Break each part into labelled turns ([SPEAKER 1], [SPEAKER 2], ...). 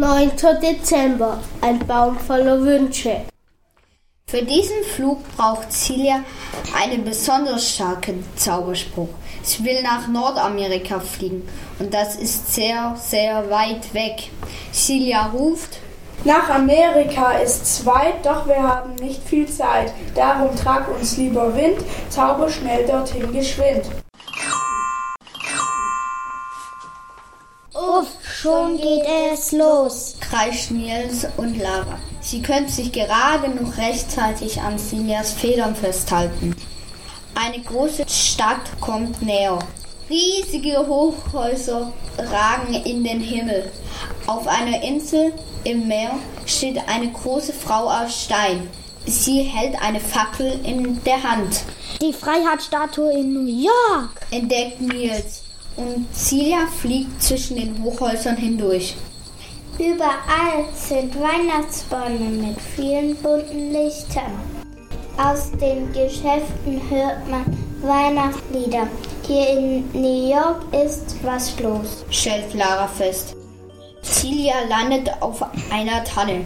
[SPEAKER 1] 9. Dezember, ein Baum voller Wünsche.
[SPEAKER 2] Für diesen Flug braucht Silja einen besonders starken Zauberspruch. Sie will nach Nordamerika fliegen und das ist sehr, sehr weit weg. Silja ruft:
[SPEAKER 3] Nach Amerika ist's weit, doch wir haben nicht viel Zeit. Darum trag uns lieber Wind, zauber schnell dorthin geschwind.
[SPEAKER 4] Uff, schon geht es los,
[SPEAKER 2] kreischt Nils und Lara. Sie können sich gerade noch rechtzeitig an Siljas Federn festhalten. Eine große Stadt kommt näher. Riesige Hochhäuser ragen in den Himmel. Auf einer Insel im Meer steht eine große Frau aus Stein. Sie hält eine Fackel in der Hand.
[SPEAKER 4] Die Freiheitsstatue in New York,
[SPEAKER 2] entdeckt Nils. Und Silja fliegt zwischen den Hochhäusern hindurch.
[SPEAKER 5] Überall sind Weihnachtsbäume mit vielen bunten Lichtern. Aus den Geschäften hört man Weihnachtslieder. Hier in New York ist was los,
[SPEAKER 2] stellt Lara fest. Silja landet auf einer Tanne,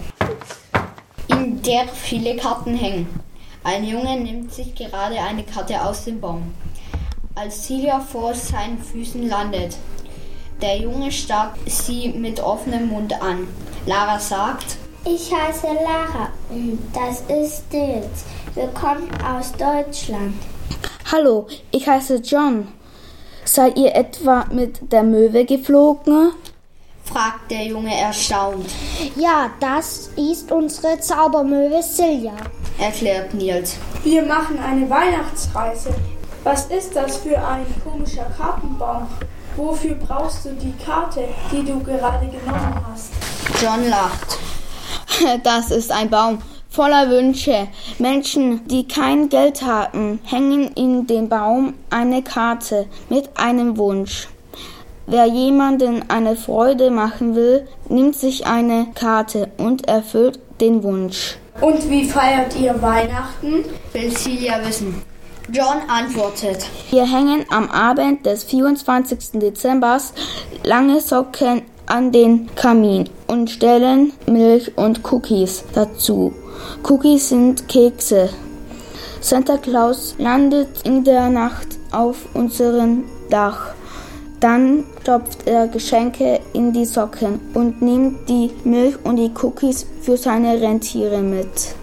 [SPEAKER 2] in der viele Karten hängen. Ein Junge nimmt sich gerade eine Karte aus dem Baum, als Silja vor seinen Füßen landet. Der Junge starrt sie mit offenem Mund an. Lara sagt:
[SPEAKER 5] Ich heiße Lara und das ist Nils. Wir kommen aus Deutschland.
[SPEAKER 6] Hallo, ich heiße John. Seid ihr etwa mit der Möwe geflogen?
[SPEAKER 2] Fragt der Junge erstaunt.
[SPEAKER 4] Ja, das ist unsere Zaubermöwe Silja,
[SPEAKER 2] erklärt Nils.
[SPEAKER 3] Wir machen eine Weihnachtsreise. Was ist das für ein komischer Kartenbaum? Wofür brauchst du die Karte, die du gerade genommen hast?
[SPEAKER 2] John lacht.
[SPEAKER 6] Das ist ein Baum voller Wünsche. Menschen, die kein Geld haben, hängen in den Baum eine Karte mit einem Wunsch. Wer jemandem eine Freude machen will, nimmt sich eine Karte und erfüllt den Wunsch.
[SPEAKER 3] Und wie feiert ihr Weihnachten?
[SPEAKER 2] Will Silja wissen. John antwortet:
[SPEAKER 6] Wir hängen am Abend des 24. Dezember lange Socken an den Kamin und stellen Milch und Cookies dazu. Cookies sind Kekse. Santa Claus landet in der Nacht auf unserem Dach. Dann stopft er Geschenke in die Socken und nimmt die Milch und die Cookies für seine Rentiere mit.